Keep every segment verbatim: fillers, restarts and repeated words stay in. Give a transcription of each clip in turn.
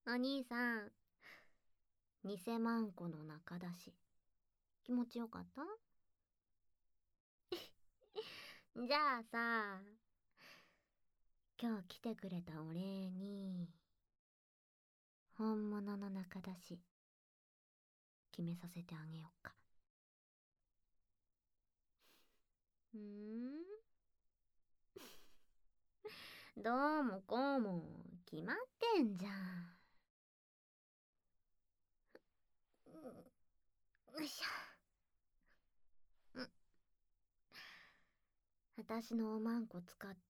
お兄さん、偽マンコの中出し、気持ちよかった？じゃあさ、今日来てくれたお礼に、本物の中出し、決めさせてあげよっか。んーどうもこうも、決まってんじゃん。よいしょ。ん私のおまんこ使って、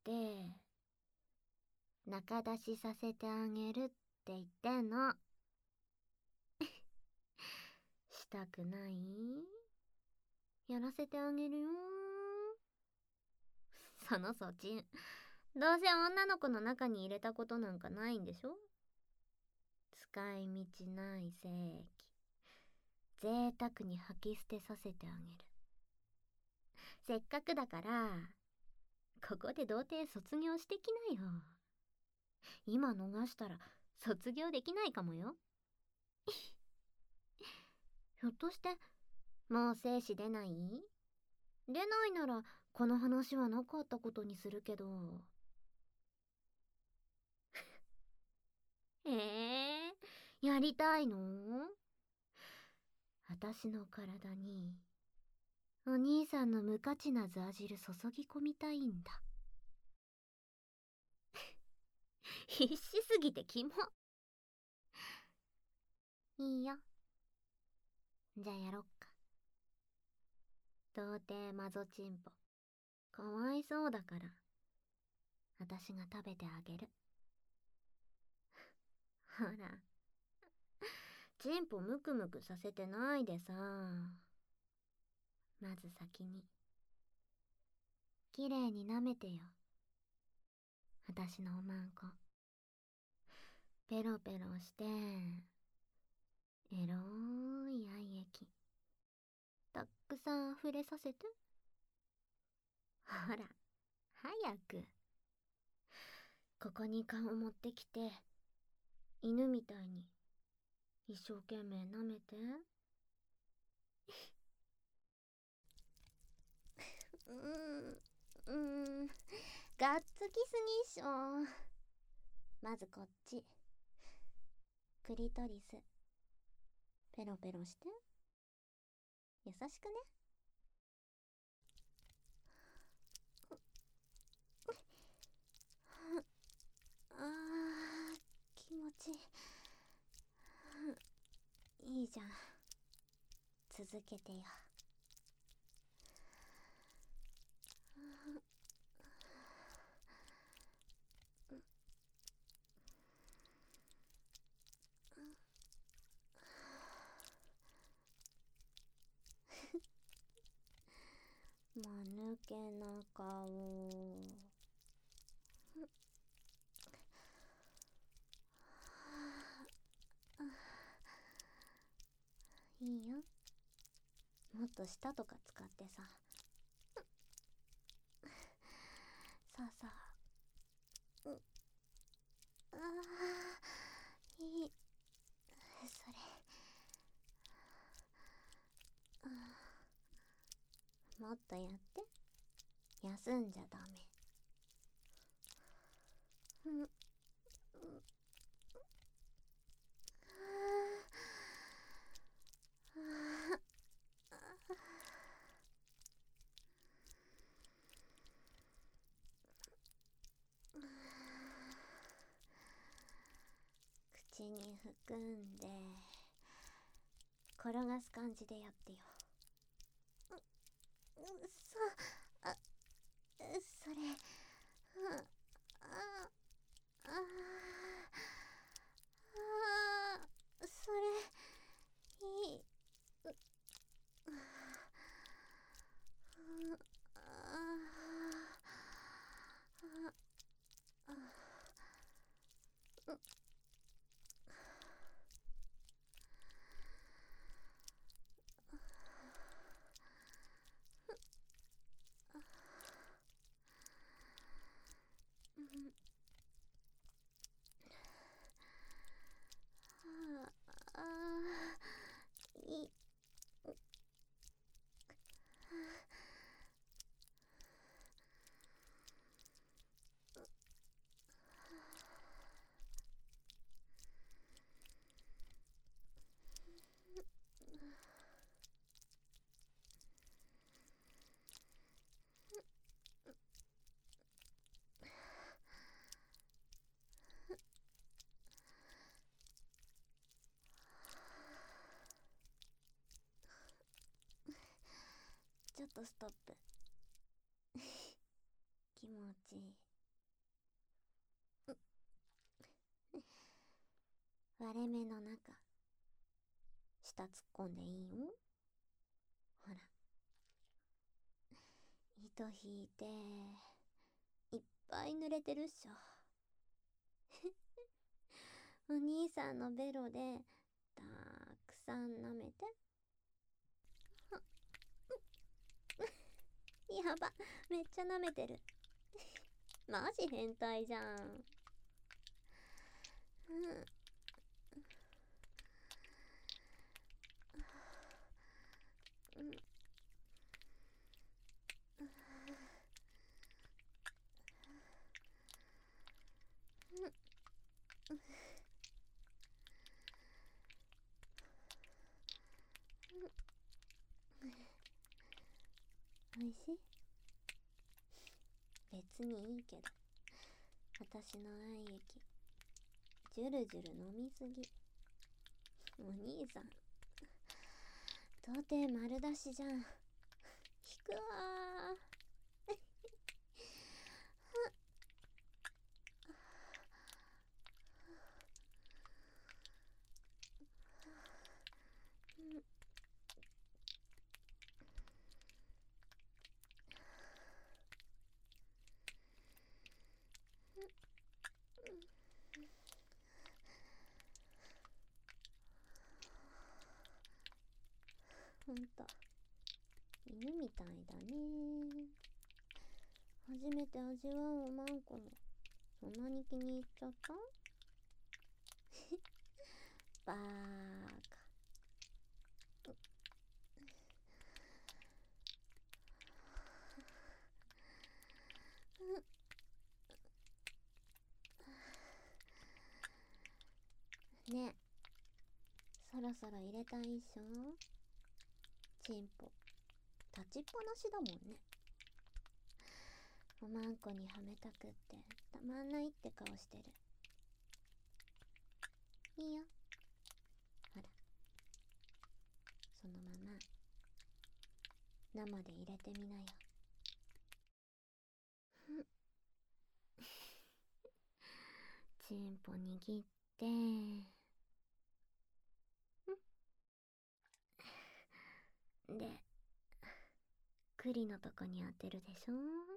中出しさせてあげるって言ってんの。したくない？やらせてあげるよ。そのそちん、どうせ女の子の中に入れたことなんかないんでしょ？使い道ない正規、贅沢に吐き捨てさせてあげる。せっかくだから、ここで童貞卒業してきなよ。今逃したら卒業できないかもよ。ひょっとして、もう精子出ない？出ないなら、この話はなかったことにするけど。ええー、やりたいの？私の体に、お兄さんの無価値なザー汁注ぎ込みたいんだ。必死すぎてキモ。いいよ。じゃあやろっか。童貞マゾチンポ。かわいそうだから、私が食べてあげる。ほら、チンポムクムクさせてないでさ。まず先に、きれいに舐めてよ。私のおまんこ。ペロペロして、エロい愛液。たっくさん溢れさせて。ほら、早く。ここに顔持ってきて、犬みたいに一生懸命舐めて。うーん、うーん、がっつきすぎっしょ。まずこっち。クリトリス。ペロペロして。優しくね。あー、気持ちいい。いいじゃん。続けてよ。まぬけな顔。いいよ。もっと舌とか使ってさ。さあさあ。うあー、いい。それ。もっとやって。休んじゃダメ。うん。口に含んで転がす感じでやってよ。う、うそ、あ、それ、あ、あ、あ、あ、それ、いい。 ちょっとストップ。気持ちいい。割れ目の中、下突っ込んでいいよ。ほら。糸引いて、いっぱい濡れてるっしょ。お兄さんのベロで、たくさん舐めて。やば、めっちゃ舐めてる。マジ変態じゃん。うん。うん。おいしい？別にいいけど、私の愛液ジュルジュル飲みすぎ。お兄さん到底丸出しじゃん。引くわー。ほんと犬みたいだね。初めて味わうおまんこもそんなに気に入っちゃった？バーカ。ねえ、そろそろ入れたいっしょ？チンポ立ちっぱなしだもんね。おまんこにはめたくってたまんないって顔してる。いいよ、ほら、そのまま生で入れてみなよ。チンポ握ってで、栗のとこに当てるでしょ。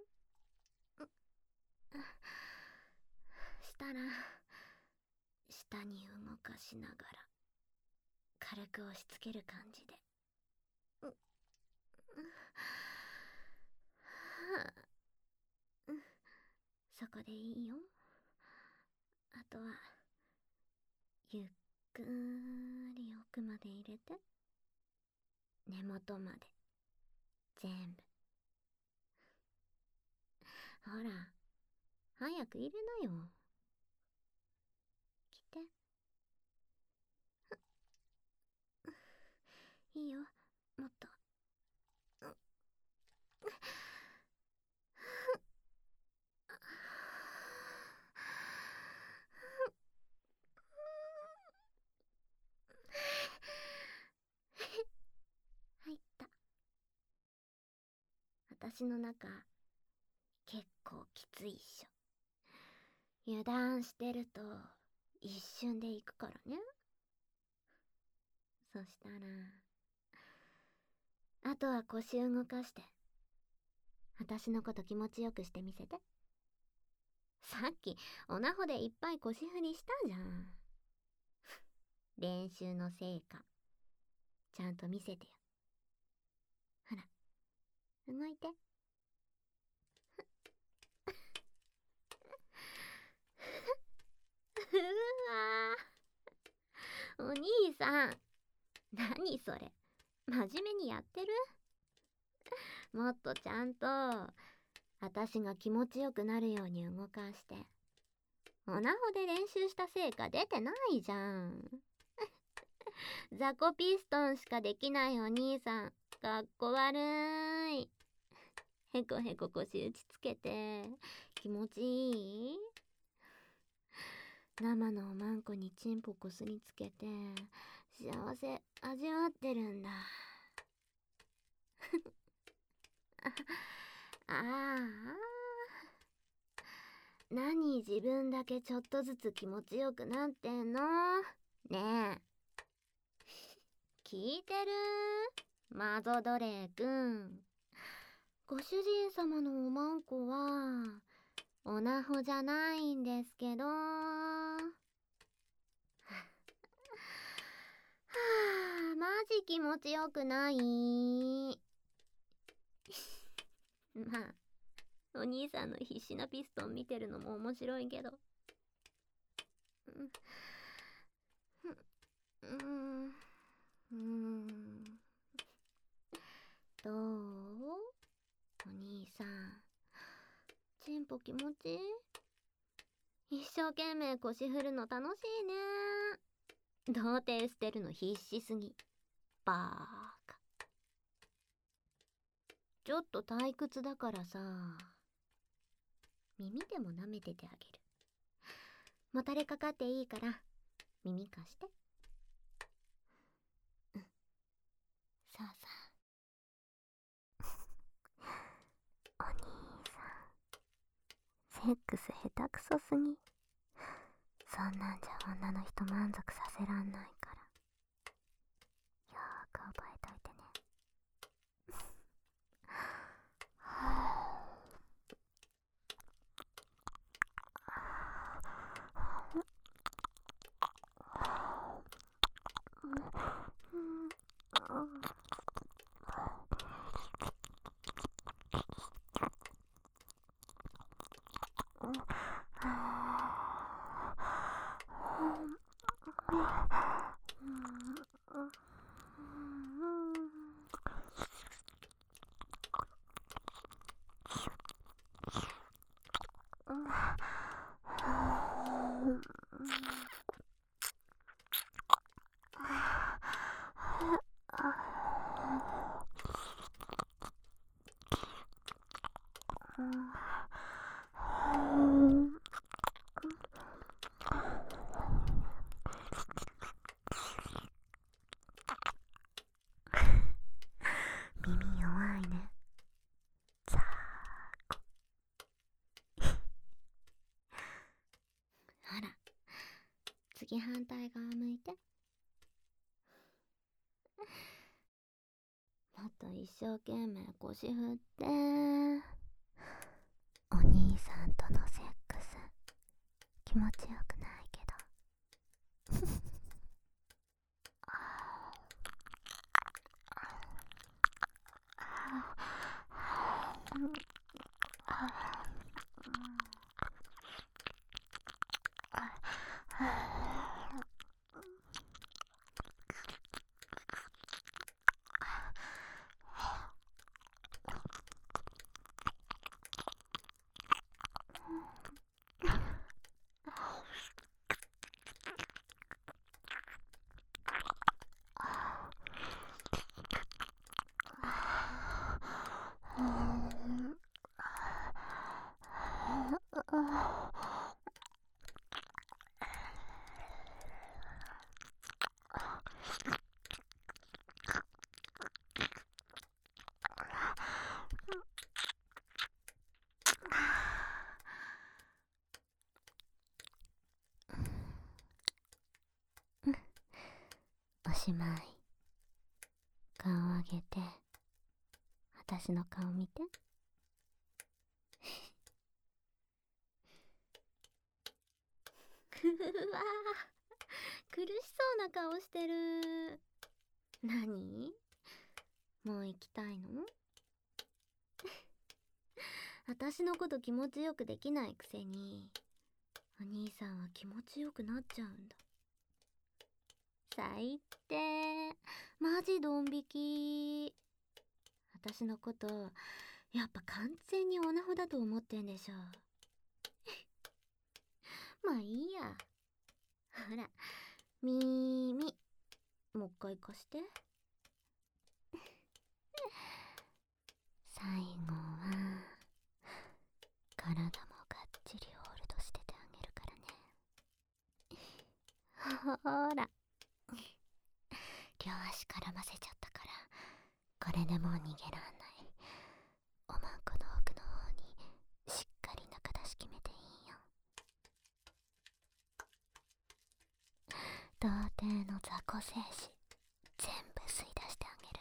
したら下に動かしながら軽く押し付ける感じで。そこでいいよ。あとはゆっくり奥まで入れて、根元まで全部。ほら、早く入れなよ。来て。いいよ、もっと。入った。私の中結構きついっしょ。油断してると一瞬で行くからね。そしたらあとは腰動かして私のこと気持ちよくしてみせて。さっきオナホでいっぱい腰振りしたじゃん。練習の成果ちゃんと見せてよ。ほら、動いて。うわー、お兄さん、何それ、真面目にやってる？もっとちゃんと私が気持ちよくなるように動かして。オナホで練習した成果出てないじゃん。雑魚ピストンしかできないお兄さん、かっこ悪い。へこへこ腰打ちつけて気持ちいい？生のおまんこにチンポこすりつけて幸せ味わってるんだ。 ああ、何自分だけちょっとずつ気持ちよくなってんの？ねえ、聞いてる？マゾドレーくん。ご主人様のおまんこはおなほじゃないんですけど。はあ、マジ気持ちよくない。まあ、お兄さんの必死なピストン見てるのも面白いけど。うん、うん、うん。どう？お兄さん、チンポ気持ちいい？一生懸命腰振るの楽しいね。童貞捨てるの必死すぎ。バーカ。ちょっと退屈だからさ、耳でも舐めててあげる。もたれかかっていいから耳貸して。うん、さあさあ。お兄さん、セックス下手くそすぎ。そんなんじゃ女の人満足させらんないから、よーく覚えといてね。耳弱いね。ザーコ。ほら、次反対側向いて。もっと一生懸命腰振って。お兄さんとのセックス気持ちよくないけど。おしまい。顔上げて、私の顔見て。うわー、苦しそうな顔してる。何？もう行きたいの？私のこと気持ちよくできないくせに、お兄さんは気持ちよくなっちゃうんだ。最低。マジドン引き。私のこと、やっぱ完全にオナホだと思ってんでしょ。まあいいや。ほら、耳、もう一回貸して。最後は、体もがっちりホールドしててあげるからね。ほら。両足絡ませちゃったから、これでもう逃げらんない。 童貞の雑魚精子全部吸い出してあげる。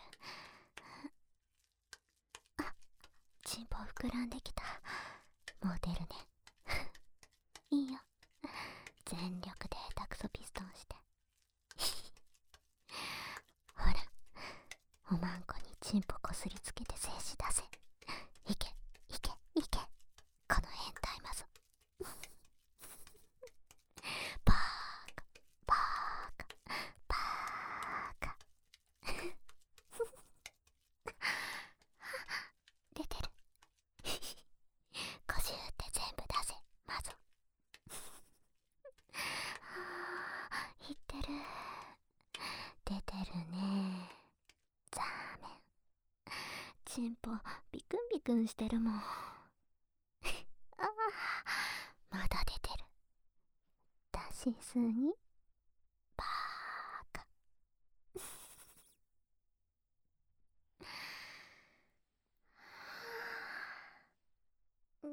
あ、チンポ膨らんできた。もう出るね。いいよ、全力で下手くそピストンして。ほら、おまんこにチンポこすりつけて精子出せ。いけいけいけ、この変態マゾ。バーカバーカバーカ。出てる。こじゅうって全部出せマゾ。いってる。出てるね。ザーメン。チンポビクンビクンしてるもん。ああ、まだ出てる。出しすぎ。バーカ。うん。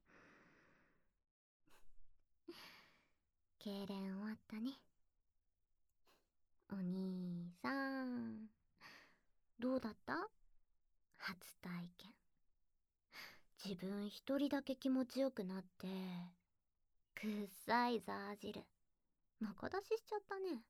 痙攣終わったね。お兄さん、どうだった？初体験。自分一人だけ気持ちよくなって、くっさいザー汁中出ししちゃったね。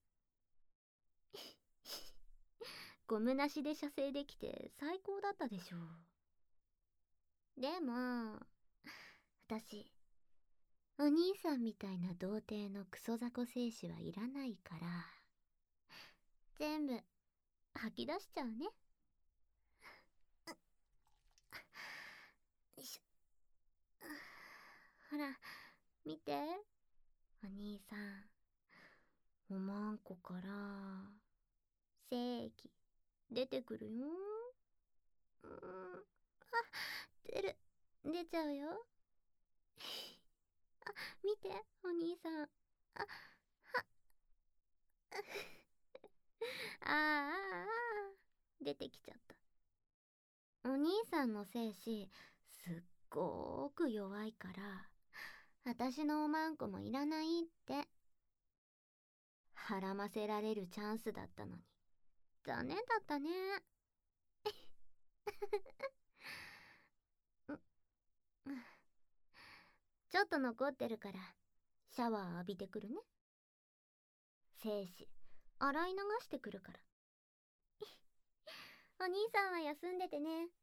ゴムなしで射精できて最高だったでしょ。でも私、お兄さんみたいな童貞のクソ雑魚精子はいらないから、全部吐き出しちゃうね。よいしょ。ほら見て、お兄さん、おまんこから精液出てくるよ。うーん、あ、出る、出ちゃうよ。あ、見てお兄さん。あ、はあーあー、出てきちゃった。お兄さんの精子すっごーく弱いから、私のおまんこもいらないって。はらませられるチャンスだったのに残念だったね。ちょっと残ってるからシャワー浴びてくるね。精子洗い流してくるから。お兄さんは休んでてね。